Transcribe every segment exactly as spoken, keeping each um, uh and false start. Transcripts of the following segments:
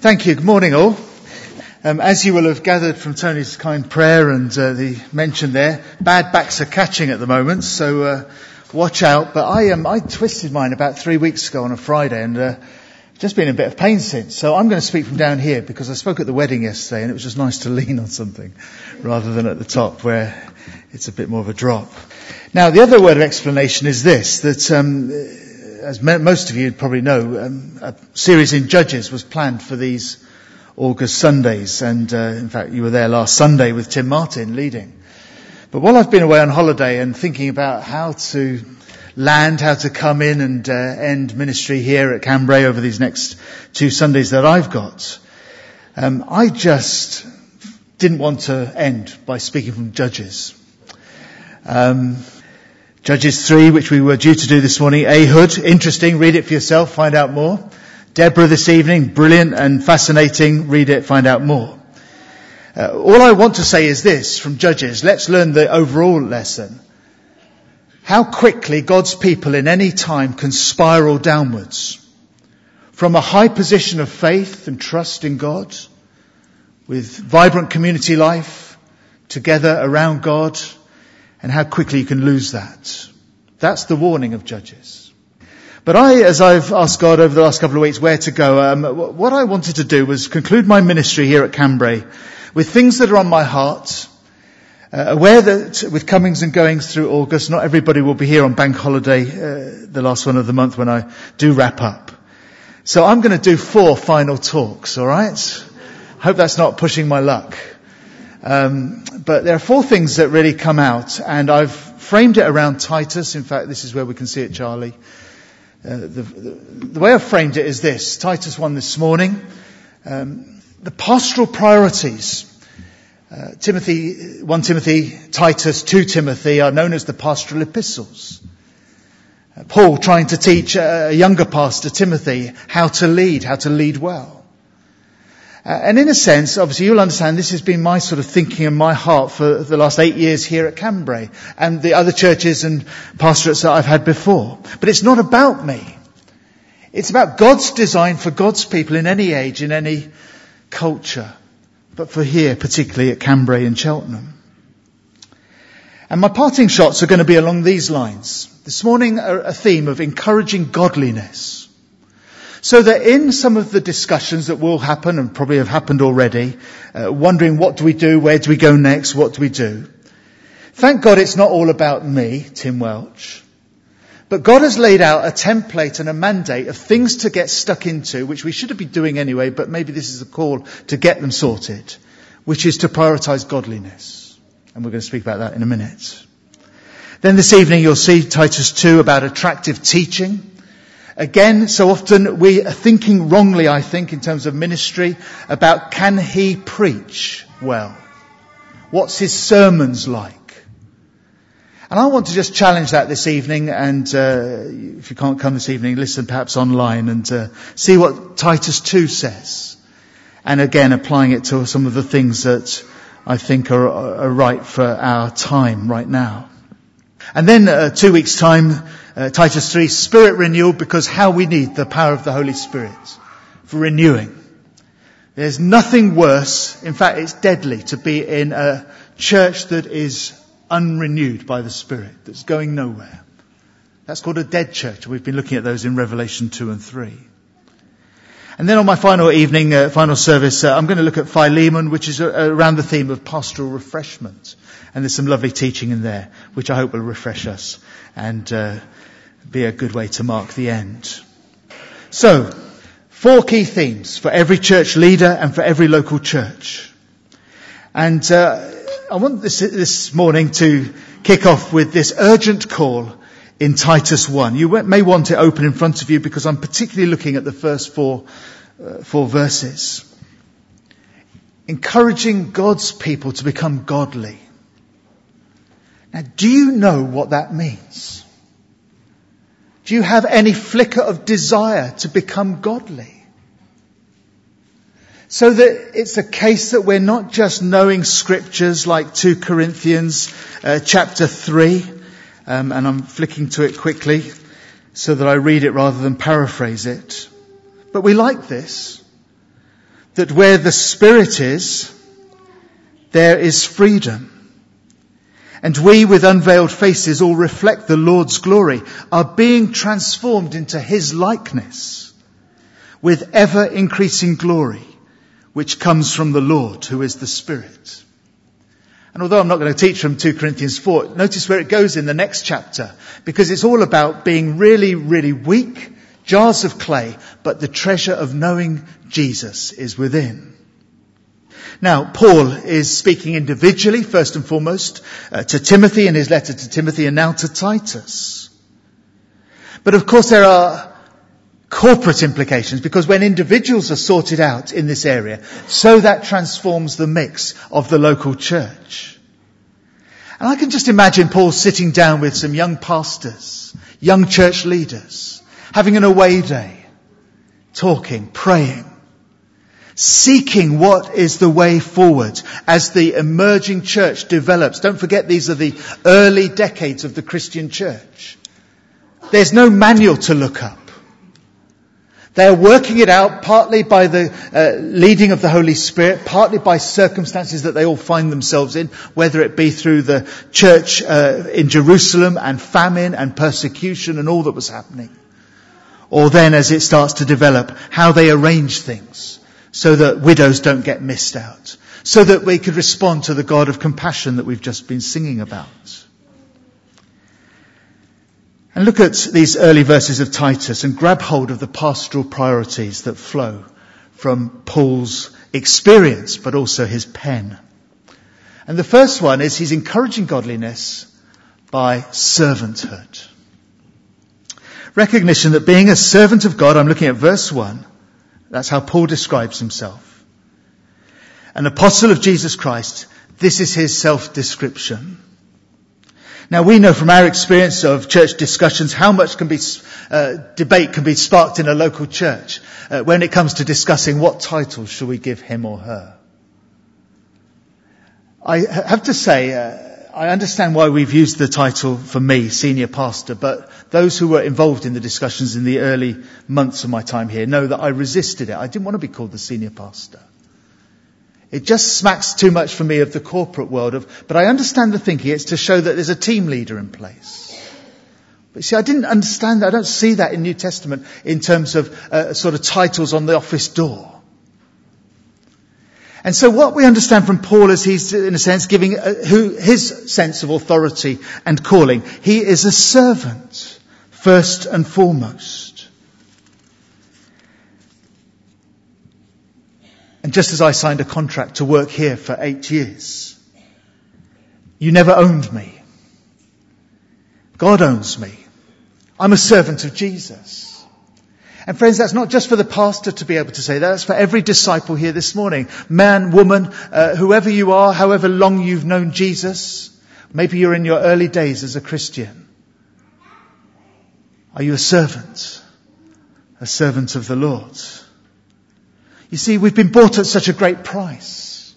Thank you. Good morning, all. Um, as you will have gathered from Tony's kind prayer and uh, the mention there, bad backs are catching at the moment, so uh, watch out. But I um, I twisted mine about three weeks ago on a Friday, and uh, just been in a bit of pain since. So I'm going to speak from down here because I spoke at the wedding yesterday, and it was just nice to lean on something rather than at the top where it's a bit more of a drop. Now, the other word of explanation is this: that um, as most of you probably know, um, a series in Judges was planned for these August Sundays, and uh, in fact you were there last Sunday with Tim Martin leading. But while I've been away on holiday and thinking about how to land, how to come in and uh, end ministry here at Cambray over these next two Sundays that I've got, um, I just didn't want to end by speaking from Judges. Um, Judges three, which we were due to do this morning. Ehud, interesting, read it for yourself, find out more. Deborah this evening, brilliant and fascinating, read it, find out more. Uh, all I want to say is this from Judges, let's learn the overall lesson. How quickly God's people in any time can spiral downwards. From a high position of faith and trust in God, with vibrant community life, together around God, and how quickly you can lose that. That's the warning of Judges. But I, as I've asked God over the last couple of weeks where to go, um, what I wanted to do was conclude my ministry here at Cambray with things that are on my heart, uh, aware that with comings and goings through August, not everybody will be here on bank holiday, uh, the last one of the month when I do wrap up. So I'm going to do four final talks, all right? Hope that's not pushing my luck. Um, but there are four things that really come out, and I've framed it around Titus. In fact, this is where we can see it, Charlie. Uh, the, the, the way I've framed it is this. Titus one this morning. Um, the pastoral priorities. Uh, Timothy, First Timothy, Titus, Second Timothy are known as the pastoral epistles. Uh, Paul trying to teach a, a younger pastor, Timothy, how to lead, how to lead well. Uh, and in a sense, obviously you'll understand this has been my sort of thinking and my heart for the last eight years here at Cambray and the other churches and pastorates that I've had before. But it's not about me. It's about God's design for God's people in any age, in any culture. But for here, particularly at Cambray and Cheltenham. And my parting shots are going to be along these lines. This morning, a, a theme of encouraging godliness. So that in some of the discussions that will happen and probably have happened already, uh, wondering what do we do, where do we go next, what do we do? Thank God it's not all about me, Tim Welch. But God has laid out a template and a mandate of things to get stuck into, which we should have been doing anyway, but maybe this is a call to get them sorted, which is to prioritise godliness. And we're going to speak about that in a minute. Then this evening you'll see Titus two about attractive teaching. Again, so often we are thinking wrongly, I think, in terms of ministry, about can he preach well? What's his sermons like? And I want to just challenge that this evening, and uh, if you can't come this evening, listen perhaps online and uh, see what Titus two says. And again, applying it to some of the things that I think are, are right for our time right now. And then uh, two weeks' time, uh, Titus three, Spirit renewal, because how we need the power of the Holy Spirit for renewing. There's nothing worse, in fact it's deadly, to be in a church that is unrenewed by the Spirit, that's going nowhere. That's called a dead church. We've been looking at those in Revelation two and three. And then on my final evening, uh, final service, uh, I'm going to look at Philemon, which is uh, around the theme of pastoral refreshment. And there's some lovely teaching in there, which I hope will refresh us and uh, be a good way to mark the end. So, four key themes for every church leader and for every local church. And uh, I want this, this morning to kick off with this urgent call in Titus one. You may want it open in front of you because I'm particularly looking at the first four, uh, four verses. Encouraging God's people to become godly. Now, do you know what that means? Do you have any flicker of desire to become godly? So that it's a case that we're not just knowing scriptures like Second Corinthians uh, chapter three, um, and I'm flicking to it quickly so that I read it rather than paraphrase it. But we like this. that where the Spirit is, there is freedom. And we, with unveiled faces, all reflect the Lord's glory, are being transformed into his likeness with ever increasing glory, which comes from the Lord, who is the Spirit. And although I'm not going to teach from Second Corinthians four, notice where it goes in the next chapter, because it's all about being really, really weak, jars of clay, but the treasure of knowing Jesus is within. Now, Paul is speaking individually, first and foremost, uh, to Timothy in his letter to Timothy, and now to Titus. But of course there are corporate implications, because when individuals are sorted out in this area, so that transforms the mix of the local church. And I can just imagine Paul sitting down with some young pastors, young church leaders, having an away day, talking, praying, seeking what is the way forward as the emerging church develops. Don't forget, these are the early decades of the Christian church. There's no manual to look up. They're working it out partly by the uh, leading of the Holy Spirit, partly by circumstances that they all find themselves in, whether it be through the church uh, in Jerusalem and famine and persecution and all that was happening. Or then, as it starts to develop, how they arrange things so that widows don't get missed out, so that we could respond to the God of compassion that we've just been singing about. And look at these early verses of Titus and grab hold of the pastoral priorities that flow from Paul's experience, but also his pen. And the first one is he's encouraging godliness by servanthood. Recognition that being a servant of God, I'm looking at verse one, that's how Paul describes himself. An apostle of Jesus Christ, this is his self-description. Now we know from our experience of church discussions how much can be, uh, debate can be sparked in a local church uh, when it comes to discussing what title should we give him or her. I have to say, uh, I understand why we've used the title for me, senior pastor, but those who were involved in the discussions in the early months of my time here know that I resisted it. I didn't want to be called the senior pastor. It just smacks too much for me of the corporate world of, but I understand the thinking. It's to show that there's a team leader in place. But see, I didn't understand that. I don't see that in New Testament in terms of uh, sort of titles on the office door. And so what we understand from Paul is he's, in a sense, giving uh, who, his sense of authority and calling. He is a servant, first and foremost. And just as I signed a contract to work here for eight years, you never owned me. God owns me. I'm a servant of Jesus. And friends, that's not just for the pastor to be able to say that. That's for every disciple here this morning. Man, woman, uh, whoever you are, however long you've known Jesus. Maybe you're in your early days as a Christian. Are you a servant? A servant of the Lord? You see, we've been bought at such a great price.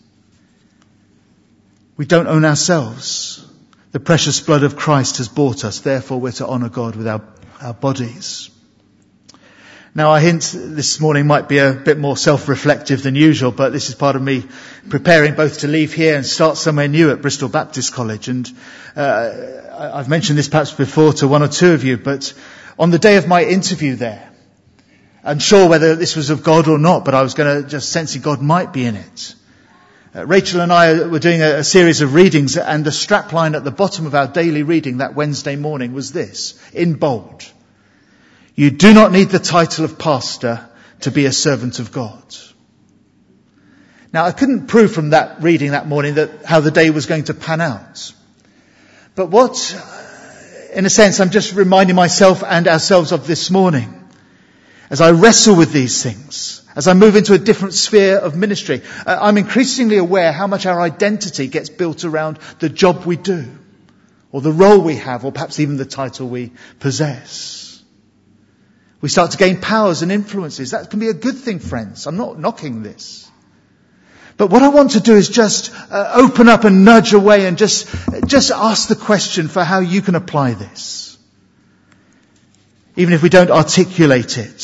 We don't own ourselves. The precious blood of Christ has bought us. Therefore, we're to honour God with our, our bodies. Now, I hint this morning might be a bit more self-reflective than usual, but this is part of me preparing both to leave here and start somewhere new at Bristol Baptist College. And uh, I've mentioned this perhaps before to one or two of you, but on the day of my interview there, unsure whether this was of God or not, but I was going to just sensing God might be in it. Uh, Rachel and I were doing a, a series of readings, and the strapline at the bottom of our daily reading that Wednesday morning was this, in bold. You do not need the title of pastor to be a servant of God. Now, I couldn't prove from that reading that morning that how the day was going to pan out. But what, in a sense, I'm just reminding myself and ourselves of this morning, as I wrestle with these things, as I move into a different sphere of ministry, I'm increasingly aware how much our identity gets built around the job we do, or the role we have, or perhaps even the title we possess. We start to gain powers and influences. That can be a good thing, friends. I'm not knocking this. But what I want to do is just uh, open up and nudge away and just, just ask the question for how you can apply this. Even if we don't articulate it,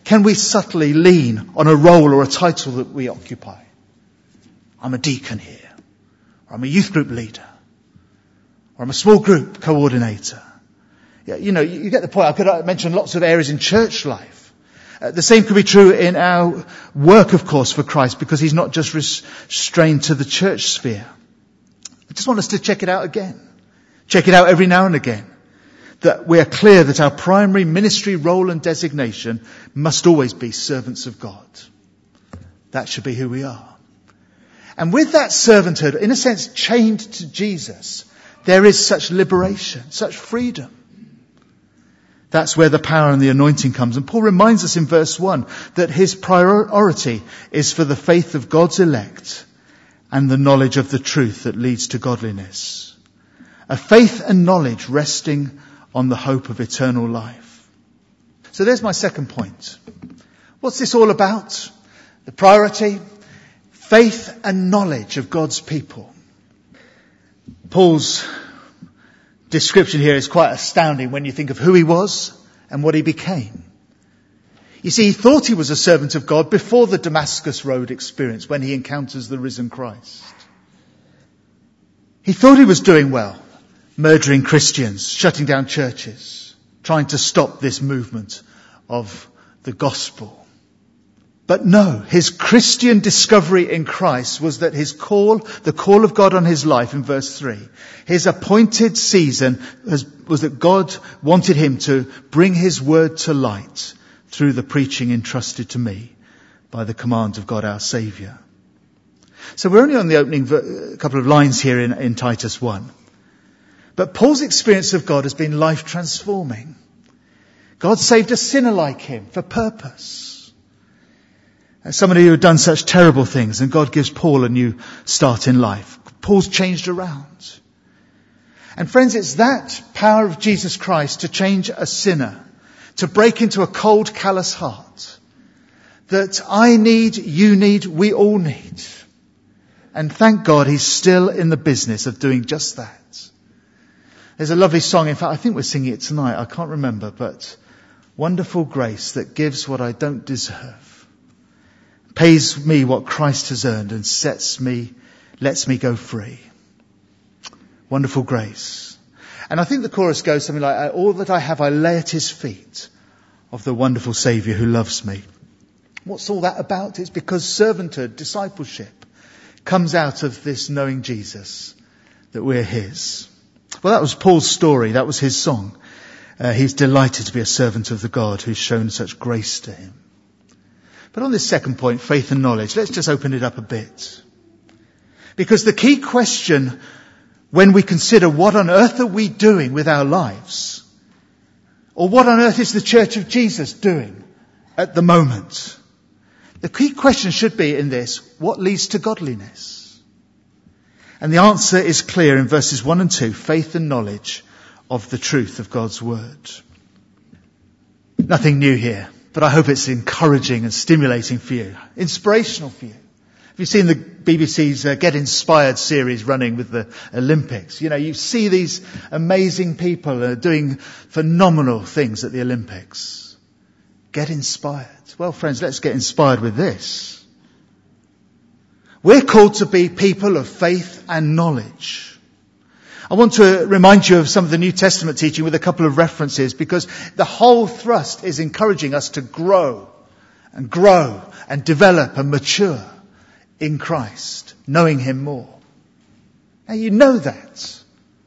can we subtly lean on a role or a title that we occupy? I'm a deacon here, or I'm a youth group leader, or I'm a small group coordinator. Yeah, you know, you get the point. I could mention lots of areas in church life. Uh, the same could be true in our work, of course, for Christ, because he's not just restrained to the church sphere. I just want us to check it out again. Check it out every now and again. That we are clear that our primary ministry role and designation must always be servants of God. That should be who we are. And with that servanthood, in a sense, chained to Jesus, there is such liberation, such freedom. That's where the power and the anointing comes. And Paul reminds us in verse one that his priority is for the faith of God's elect and the knowledge of the truth that leads to godliness. A faith and knowledge resting on the hope of eternal life. So there's my second point. What's this all about? The priority, faith and knowledge of God's people. Paul's description here is quite astounding when you think of who he was and what he became. You see, he thought he was a servant of God before the Damascus Road experience, when he encounters the risen Christ. He thought he was doing well, murdering Christians, shutting down churches, trying to stop this movement of the gospel. But no, his Christian discovery in Christ was that his call, the call of God on his life in verse three, his appointed season was, was that God wanted him to bring his word to light through the preaching entrusted to me by the command of God our Saviour. So we're only on the opening ver- couple of lines here in, in Titus one. But Paul's experience of God has been life transforming. God saved a sinner like him for purpose. As somebody who had done such terrible things, and God gives Paul a new start in life. Paul's changed around. And friends, it's that power of Jesus Christ to change a sinner, to break into a cold, callous heart, that I need, you need, we all need. And thank God he's still in the business of doing just that. There's a lovely song, in fact I think we're singing it tonight, I can't remember, but wonderful grace that gives what I don't deserve. Pays me what Christ has earned and sets me, lets me go free. Wonderful grace. And I think the chorus goes something like, all that I have I lay at his feet of the wonderful Saviour who loves me. What's all that about? It's because servanthood, discipleship, comes out of this knowing Jesus, that we're his. Well, that was Paul's story. That was his song. Uh, he's delighted to be a servant of the God who's shown such grace to him. But on this second point, faith and knowledge, let's just open it up a bit. Because the key question when we consider what on earth are we doing with our lives, or what on earth is the Church of Jesus doing at the moment, the key question should be in this, what leads to godliness? And the answer is clear in verses one and two, faith and knowledge of the truth of God's word. Nothing new here. But I hope it's encouraging and stimulating for you. Inspirational for you. Have you seen the B B C's uh, Get Inspired series running with the Olympics? You know, you see these amazing people uh, doing phenomenal things at the Olympics. Get inspired. Well, friends, let's get inspired with this. We're called to be people of faith and knowledge. I want to remind you of some of the New Testament teaching with a couple of references, because the whole thrust is encouraging us to grow and grow and develop and mature in Christ, knowing him more. Now you know that.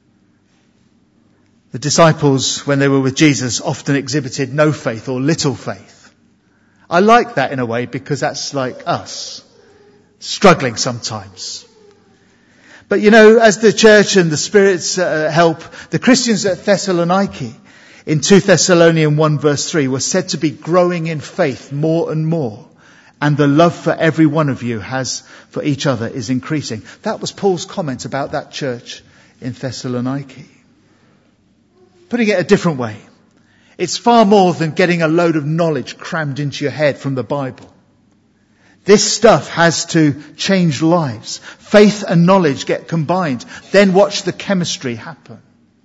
The disciples, when they were with Jesus, often exhibited no faith or little faith. I like that in a way, because that's like us, struggling sometimes. But you know, as the church and the Spirit's uh, help, the Christians at Thessaloniki in two Thessalonians one verse three were said to be growing in faith more and more. And the love for every one of you has for each other is increasing. That was Paul's comment about that church in Thessaloniki. Putting it a different way, it's far more than getting a load of knowledge crammed into your head from the Bible. This stuff has to change lives. Faith and knowledge get combined. Then watch the chemistry happen.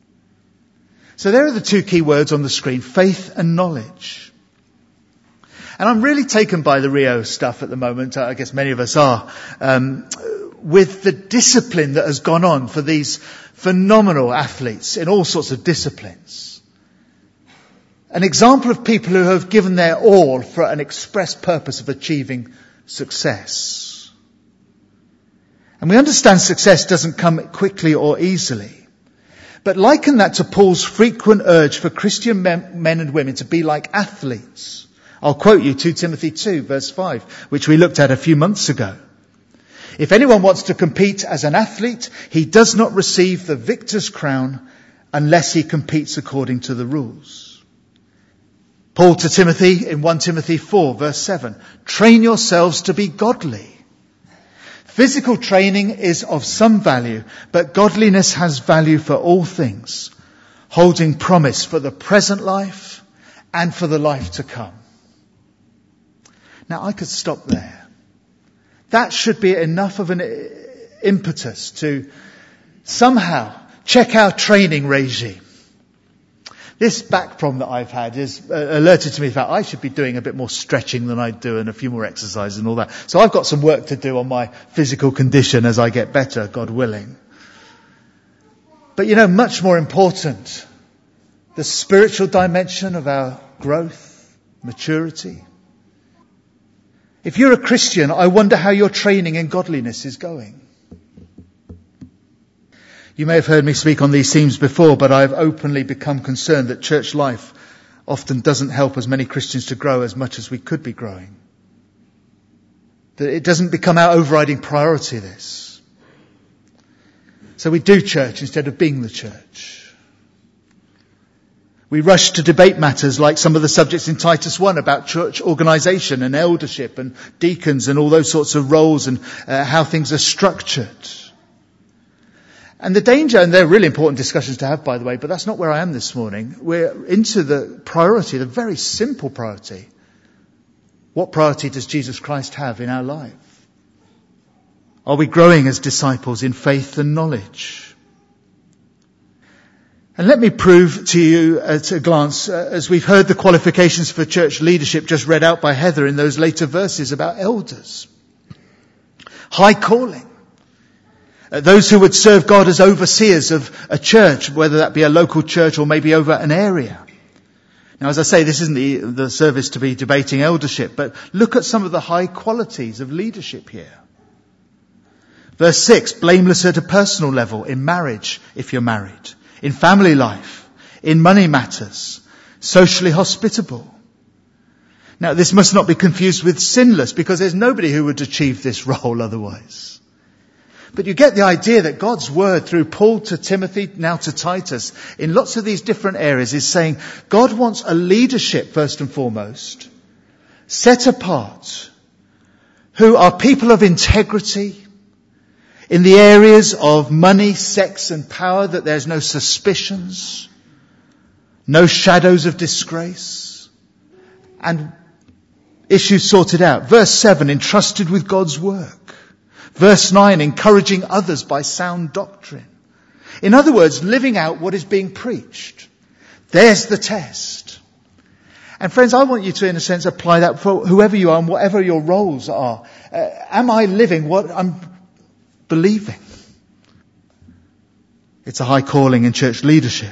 So there are the two key words on the screen, faith and knowledge. And I'm really taken by the Rio stuff at the moment. I guess many of us are. Um, with the discipline that has gone on for these phenomenal athletes in all sorts of disciplines. An example of people who have given their all for an express purpose of achieving success. And we understand success doesn't come quickly or easily. But liken that to Paul's frequent urge for Christian men, men and women to be like athletes. I'll quote you Second Timothy two verse five, which we looked at a few months ago. If anyone wants to compete as an athlete, he does not receive the victor's crown unless he competes according to the rules. Paul to Timothy in First Timothy four verse seven, train yourselves to be godly. Physical training is of some value, but godliness has value for all things, holding promise for the present life and for the life to come. Now I could stop there. That should be enough of an impetus to somehow check our training regime. This back problem that I've had is uh, alerted to me that I should be doing a bit more stretching than I do and a few more exercises and all that. So I've got some work to do on my physical condition as I get better, God willing. But you know, much more important, the spiritual dimension of our growth, maturity. If you're a Christian, I wonder how your training in godliness is going. You may have heard me speak on these themes before, but I've openly become concerned that church life often doesn't help as many Christians to grow as much as we could be growing. That it doesn't become our overriding priority, this. So we do church instead of being the church. We rush to debate matters like some of the subjects in Titus one about church organisation and eldership and deacons and all those sorts of roles and uh, how things are structured. And the danger, and they're really important discussions to have, by the way, but that's not where I am this morning. We're into the priority, the very simple priority. What priority does Jesus Christ have in our life? Are we growing as disciples in faith and knowledge? And let me prove to you at a glance, uh, as we've heard the qualifications for church leadership just read out by Heather in those later verses about elders. High calling. Uh, those who would serve God as overseers of a church, whether that be a local church or maybe over an area. Now, as I say, this isn't the, the service to be debating eldership, but look at some of the high qualities of leadership here. Verse six, blameless at a personal level, in marriage, if you're married. In family life, in money matters, socially hospitable. Now, this must not be confused with sinless, because there's nobody who would achieve this role otherwise. But you get the idea that God's word through Paul to Timothy, now to Titus, in lots of these different areas is saying God wants a leadership first and foremost, set apart, who are people of integrity, in the areas of money, sex and power, that there's no suspicions, no shadows of disgrace, and issues sorted out. Verse seven, entrusted with God's work. Verse nine, encouraging others by sound doctrine. In other words, living out what is being preached. There's the test. And friends, I want you to, in a sense, apply that for whoever you are and whatever your roles are. Uh, am I living what I'm believing? It's a high calling in church leadership.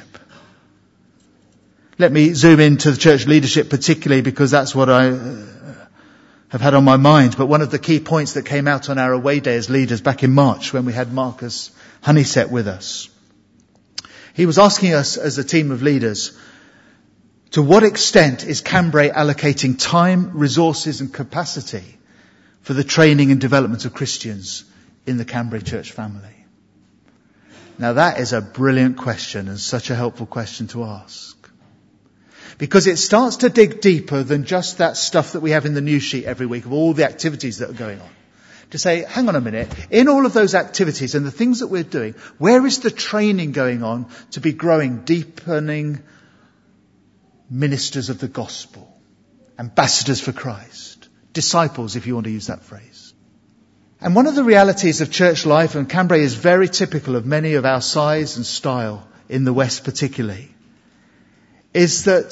Let me zoom into the church leadership particularly, because that's what I uh, have had on my mind. But one of the key points that came out on our away day as leaders back in March, when we had Marcus Honeysett with us, he was asking us as a team of leaders, to what extent is Cambrai allocating time, resources and capacity for the training and development of Christians in the Cambrai church family? Now that is a brilliant question and such a helpful question to ask. Because it starts to dig deeper than just that stuff that we have in the news sheet every week of all the activities that are going on. To say, hang on a minute, in all of those activities and the things that we're doing, where is the training going on to be growing, deepening ministers of the gospel, ambassadors for Christ, disciples, if you want to use that phrase? And one of the realities of church life, and Cambrai is very typical of many of our size and style in the West particularly, is that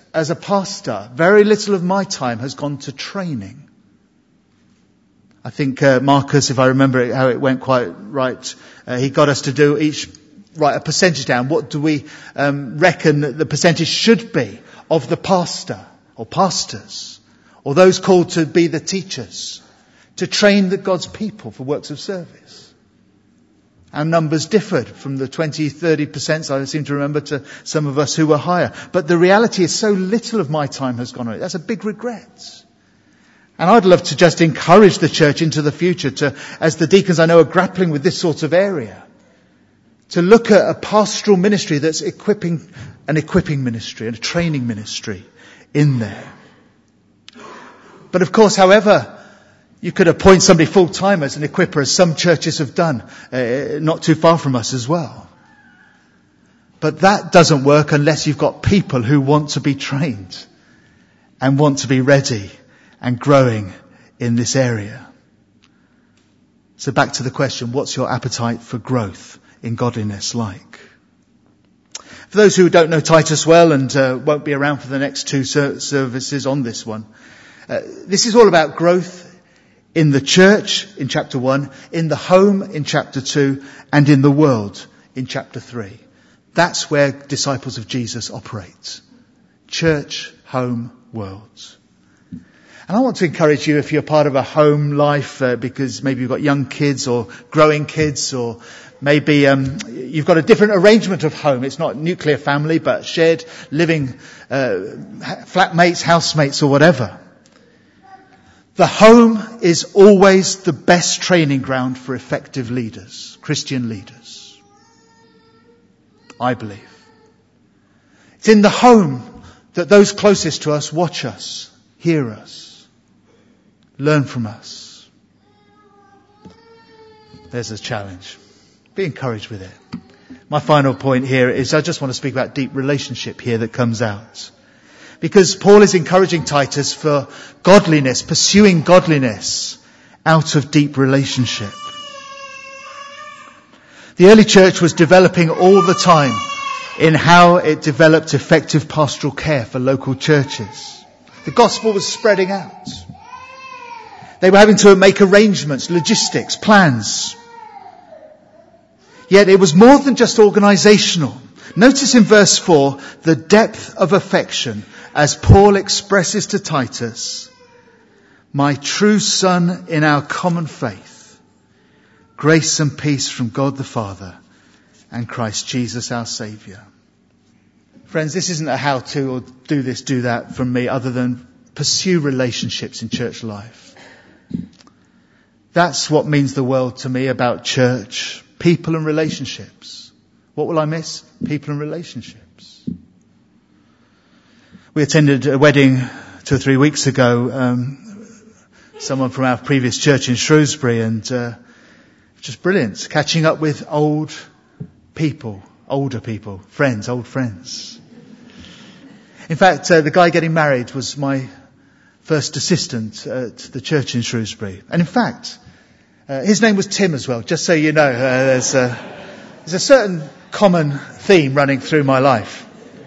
as a pastor, very little of my time has gone to training. I think uh, Marcus, if I remember it, how it went quite right, uh, he got us to do each, write a percentage down. What do we um, reckon that the percentage should be of the pastor or pastors or those called to be the teachers, to train the God's people for works of service? Our numbers differed from the twenty, thirty percent, I seem to remember, to some of us who were higher. But the reality is so little of my time has gone on it. That's a big regret. And I'd love to just encourage the church into the future to, as the deacons I know are grappling with this sort of area, to look at a pastoral ministry that's equipping, an equipping ministry and a training ministry in there. But of course, however, you could appoint somebody full-time as an equipper, as some churches have done, uh, not too far from us as well. But that doesn't work unless you've got people who want to be trained and want to be ready and growing in this area. So back to the question, what's your appetite for growth in godliness like? For those who don't know Titus well and uh, won't be around for the next two ser- services on this one, uh, this is all about growth in the church in chapter one, in the home in chapter two, and in the world in chapter three. That's where disciples of Jesus operate. Church, home, world. And I want to encourage you, if you're part of a home life, uh, because maybe you've got young kids or growing kids, or maybe um, you've got a different arrangement of home. It's not nuclear family, but shared living, uh, flatmates, housemates, or whatever. The home is always the best training ground for effective leaders, Christian leaders. I believe. It's in the home that those closest to us watch us, hear us, learn from us. There's a challenge. Be encouraged with it. My final point here is I just want to speak about deep relationship here that comes out. Because Paul is encouraging Titus for godliness, pursuing godliness out of deep relationship. The early church was developing all the time in how it developed effective pastoral care for local churches. The gospel was spreading out. They were having to make arrangements, logistics, plans. Yet it was more than just organisational. Notice in verse four the depth of affection as Paul expresses to Titus, my true son in our common faith, grace and peace from God the Father and Christ Jesus our Saviour. Friends, this isn't a how-to or do this, do that from me, other than pursue relationships in church life. That's what means the world to me about church, people and relationships. What will I miss? People and relationships. We attended a wedding two or three weeks ago, um, someone from our previous church in Shrewsbury, and uh, just brilliant, catching up with old people, older people, friends, old friends. In fact, uh, the guy getting married was my first assistant at the church in Shrewsbury. And in fact, uh, his name was Tim as well, just so you know. Uh, there's, a, there's a certain common theme running through my life.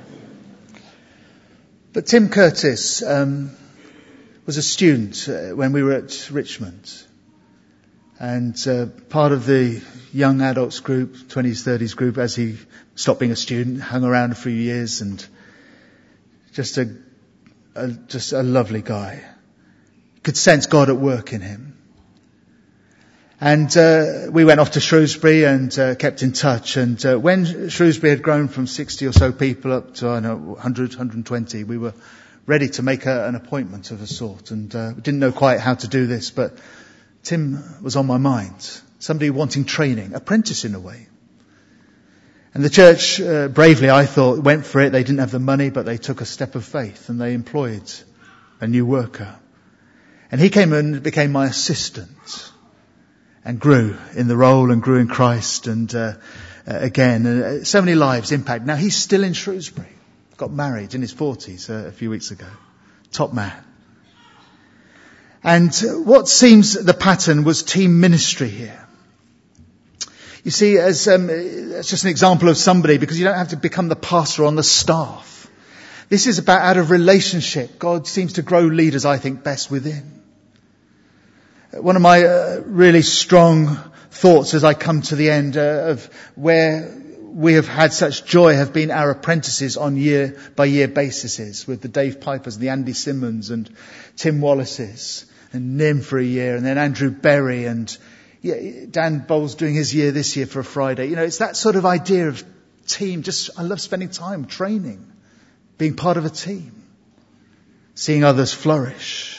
But Tim Curtis um, was a student uh, when we were at Richmond. And uh, part of the young adults group, twenties, thirties group, as he stopped being a student, hung around a few years, and just a, a just a lovely guy. Could sense God at work in him. And uh, we went off to Shrewsbury and uh, kept in touch. And uh, when Shrewsbury had grown from sixty or so people up to, I don't know, one hundred, one hundred twenty, we were ready to make a, an appointment of a sort. And uh, we didn't know quite how to do this, but Tim was on my mind. Somebody wanting training, apprentice in a way. And the church, uh, bravely, I thought, went for it. They didn't have the money, but they took a step of faith and they employed a new worker. And he came and became my assistant. And grew in the role and grew in Christ, and uh, uh, again, uh, so many lives impacted. Now he's still in Shrewsbury, got married in his forties uh, a few weeks ago. Top man. And uh, what seems the pattern was team ministry here. You see, as um, it's just an example of somebody, because you don't have to become the pastor on the staff. This is about out of relationship. God seems to grow leaders, I think, best within. One of my uh, really strong thoughts as I come to the end uh, of where we have had such joy have been our apprentices on year by year basis with the Dave Pipers, the Andy Simmons and Tim Wallaces and Nim for a year, and then Andrew Berry, and yeah, Dan Bowles doing his year this year for a Friday. You know, it's that sort of idea of team. Just, I love spending time training, being part of a team, seeing others flourish.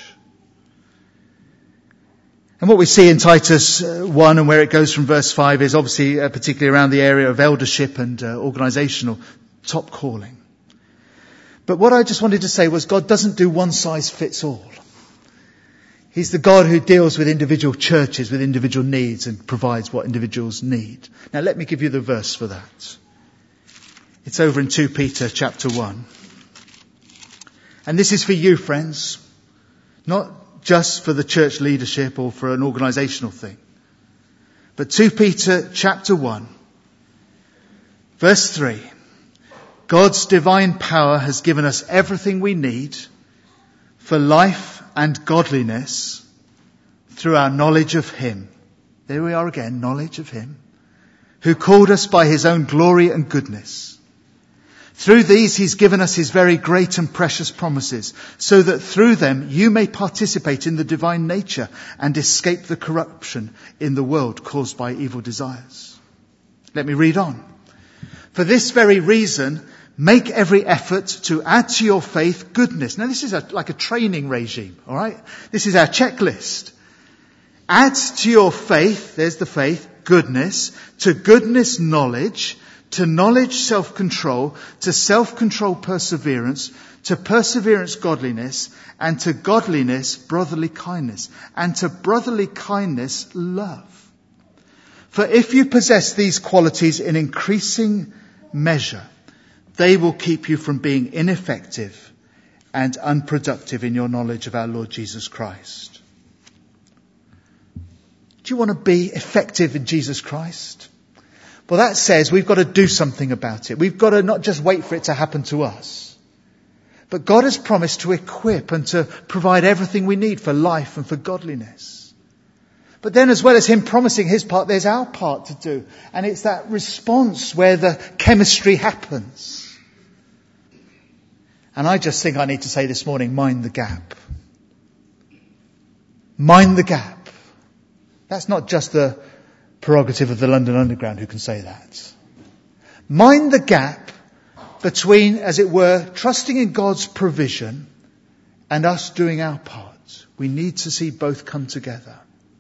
And what we see in Titus one and where it goes from verse five is obviously uh, particularly around the area of eldership and uh, organisational top calling. But what I just wanted to say was God doesn't do one size fits all. He's the God who deals with individual churches, with individual needs, and provides what individuals need. Now let me give you the verse for that. It's over in Second Peter chapter one. And this is for you, friends. Not just for the church leadership or for an organisational thing. But Second Peter chapter one, verse three. God's divine power has given us everything we need for life and godliness through our knowledge of Him. There we are again, knowledge of Him, who called us by His own glory and goodness. Through these He's given us His very great and precious promises, so that through them you may participate in the divine nature and escape the corruption in the world caused by evil desires. Let me read on. For this very reason, make every effort to add to your faith goodness. Now this is a, like a training regime, all right? This is our checklist. Add to your faith, there's the faith, goodness, to goodness knowledge, to knowledge self-control, to self-control perseverance, to perseverance godliness, and to godliness brotherly kindness, and to brotherly kindness love. For if you possess these qualities in increasing measure, they will keep you from being ineffective and unproductive in your knowledge of our Lord Jesus Christ. Do you want to be effective in Jesus Christ? Well, that says we've got to do something about it. We've got to not just wait for it to happen to us. But God has promised to equip and to provide everything we need for life and for godliness. But then as well as Him promising His part, there's our part to do. And it's that response where the chemistry happens. And I just think I need to say this morning, mind the gap. Mind the gap. That's not just the prerogative of the London Underground who can say that. Mind the gap between, as it were, trusting in God's provision and us doing our part. We need to see both come together,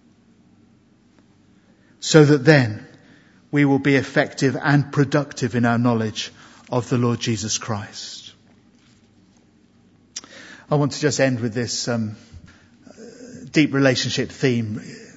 so that then we will be effective and productive in our knowledge of the Lord Jesus Christ. I want to just end with this um, deep relationship theme.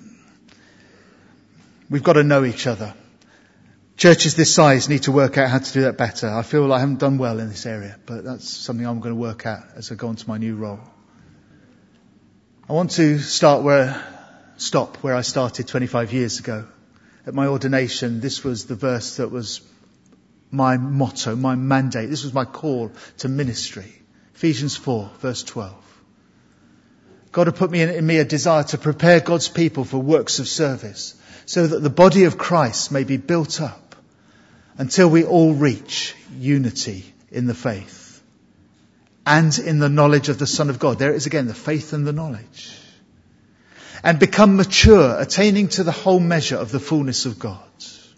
We've got to know each other. Churches this size need to work out how to do that better. I feel I haven't done well in this area, but that's something I'm going to work out as I go into my new role. I want to start where, stop where I started twenty-five years ago. At my ordination, this was the verse that was my motto, my mandate. This was my call to ministry. Ephesians four, verse twelve. God had put me in, in me a desire to prepare God's people for works of service, so that the body of Christ may be built up until we all reach unity in the faith and in the knowledge of the Son of God. There it is again, the faith and the knowledge. And become mature, attaining to the whole measure of the fullness of God.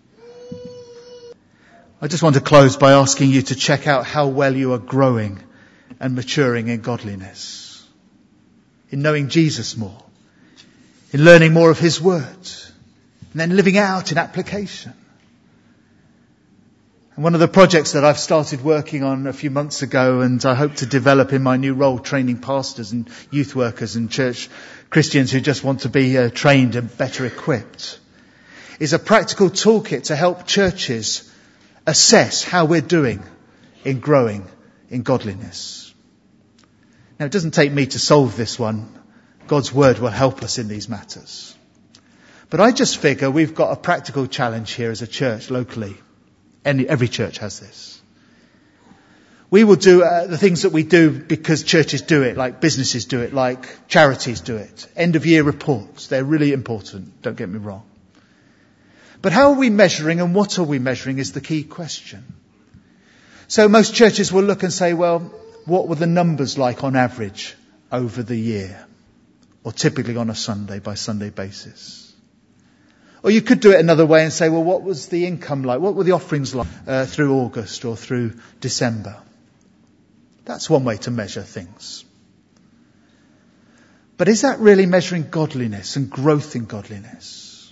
I just want to close by asking you to check out how well you are growing and maturing in godliness, in knowing Jesus more, in learning more of His Word, and then living out in application. And one of the projects that I've started working on a few months ago, and I hope to develop in my new role, training pastors and youth workers and church Christians who just want to be uh, trained and better equipped, is a practical toolkit to help churches assess how we're doing in growing in godliness. Now, it doesn't take me to solve this one. God's Word will help us in these matters. But I just figure we've got a practical challenge here as a church locally. Any, every church has this. We will do uh, the things that we do because churches do it, like businesses do it, like charities do it. End of year reports, they're really important, don't get me wrong. But how are we measuring and what are we measuring is the key question. So most churches will look and say, well, what were the numbers like on average over the year? Or typically on a Sunday by Sunday basis. Or you could do it another way and say, well, what was the income like? What were the offerings like uh, through August or through December? That's one way to measure things. But is that really measuring godliness and growth in godliness?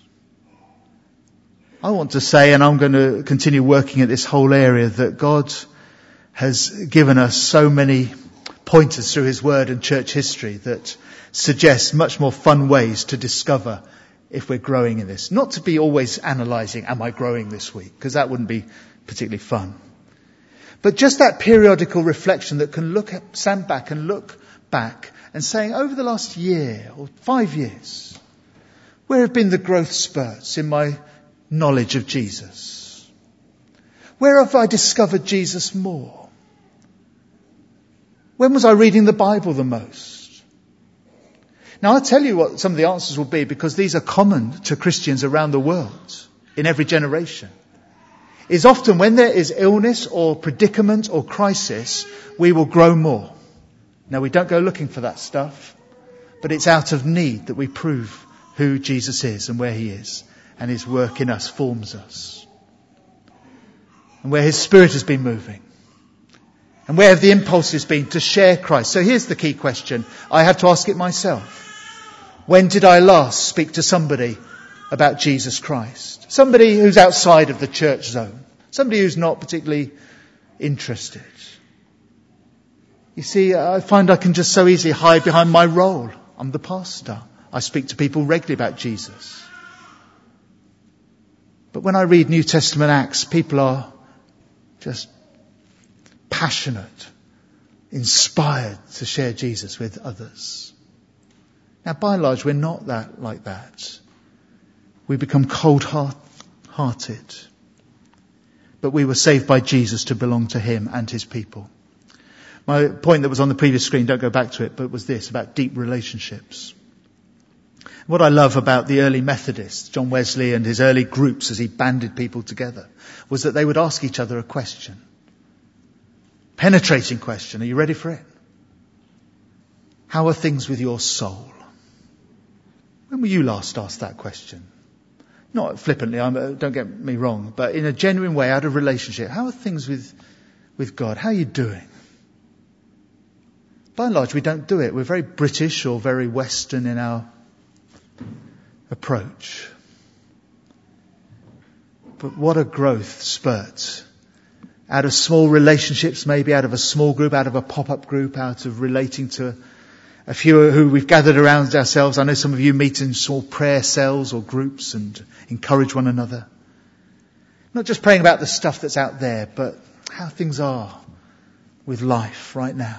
I want to say, and I'm going to continue working at this whole area, that God has given us so many pointers through his word and church history that suggest much more fun ways to discover if we're growing in this. Not to be always analysing, am I growing this week? Because that wouldn't be particularly fun. But just that periodical reflection that can look at, stand back and look back and saying, over the last year or five years, where have been the growth spurts in my knowledge of Jesus? Where have I discovered Jesus more? When was I reading the Bible the most? Now I'll tell you what some of the answers will be, because these are common to Christians around the world in every generation. Is often when there is illness or predicament or crisis, we will grow more. Now we don't go looking for that stuff, but it's out of need that we prove who Jesus is and where he is, and his work in us forms us. And where his Spirit has been moving. And where have the impulses been to share Christ? So here's the key question. I have to ask it myself. When did I last speak to somebody about Jesus Christ? Somebody who's outside of the church zone. Somebody who's not particularly interested. You see, I find I can just so easily hide behind my role. I'm the pastor. I speak to people regularly about Jesus. But when I read New Testament Acts, people are just passionate, inspired to share Jesus with others. Now, by and large, we're not that like that. We become cold-hearted. But we were saved by Jesus to belong to him and his people. My point that was on the previous screen, don't go back to it, but was this, about deep relationships. What I love about the early Methodists, John Wesley and his early groups as he banded people together, was that they would ask each other a question. Penetrating question. Are you ready for it? How are things with your soul? When were you last asked that question? Not flippantly, I'm, don't get me wrong, but in a genuine way, out of relationship. How are things with, with God? How are you doing? By and large, we don't do it. We're very British or very Western in our approach. But what a growth spurt. Out of small relationships, maybe out of a small group, out of a pop-up group, out of relating to a few who we've gathered around ourselves. I know some of you meet in small prayer cells or groups and encourage one another. Not just praying about the stuff that's out there, but how things are with life right now.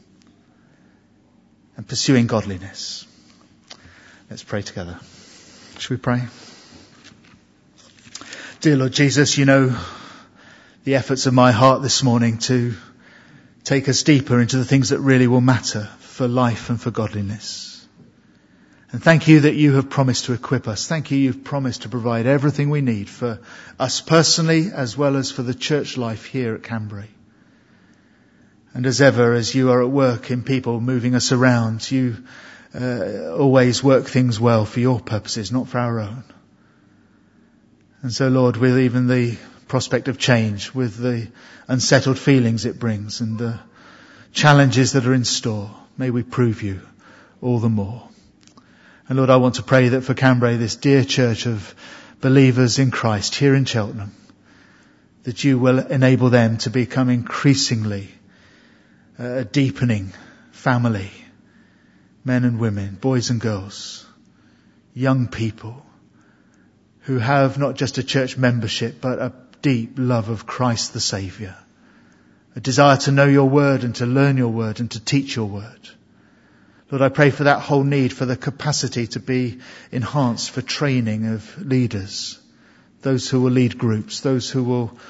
And pursuing godliness. Let's pray together. Shall we pray? Dear Lord Jesus, you know the efforts of my heart this morning to take us deeper into the things that really will matter for life and for godliness. And thank you that you have promised to equip us. Thank you you've promised to provide everything we need for us personally as well as for the church life here at Cambrai. And as ever, as you are at work in people moving us around, you uh, always work things well for your purposes, not for our own. And so, Lord, with even the prospect of change, with the unsettled feelings it brings and the challenges that are in store, may we prove you all the more. And Lord, I want to pray that for Cambrai, this dear church of believers in Christ here in Cheltenham, that you will enable them to become increasingly a deepening family, men and women, boys and girls, young people who have not just a church membership, but a deep love of Christ the Saviour, a desire to know your word and to learn your word and to teach your word. Lord, I pray for that whole need, for the capacity to be enhanced for training of leaders, those who will lead groups, those who will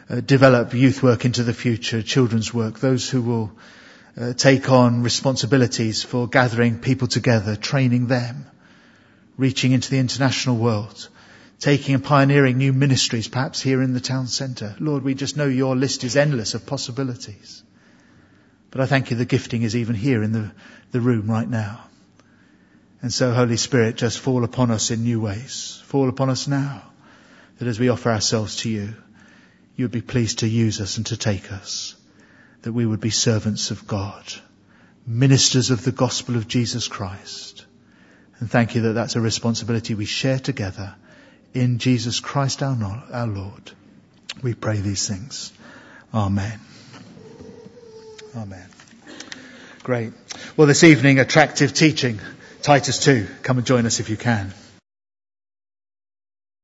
uh, develop youth work into the future, children's work, those who will uh, take on responsibilities for gathering people together, training them, reaching into the international world, taking and pioneering new ministries, perhaps here in the town centre. Lord, we just know your list is endless of possibilities. But I thank you the gifting is even here in the, the room right now. And so, Holy Spirit, just fall upon us in new ways. Fall upon us now, that as we offer ourselves to you, you would be pleased to use us and to take us, that we would be servants of God, ministers of the gospel of Jesus Christ. And thank you that that's a responsibility we share together in Jesus Christ our, our Lord. We pray these things. Amen. Amen. Great. Well, this evening, attractive teaching. Titus two. Come and join us if you can.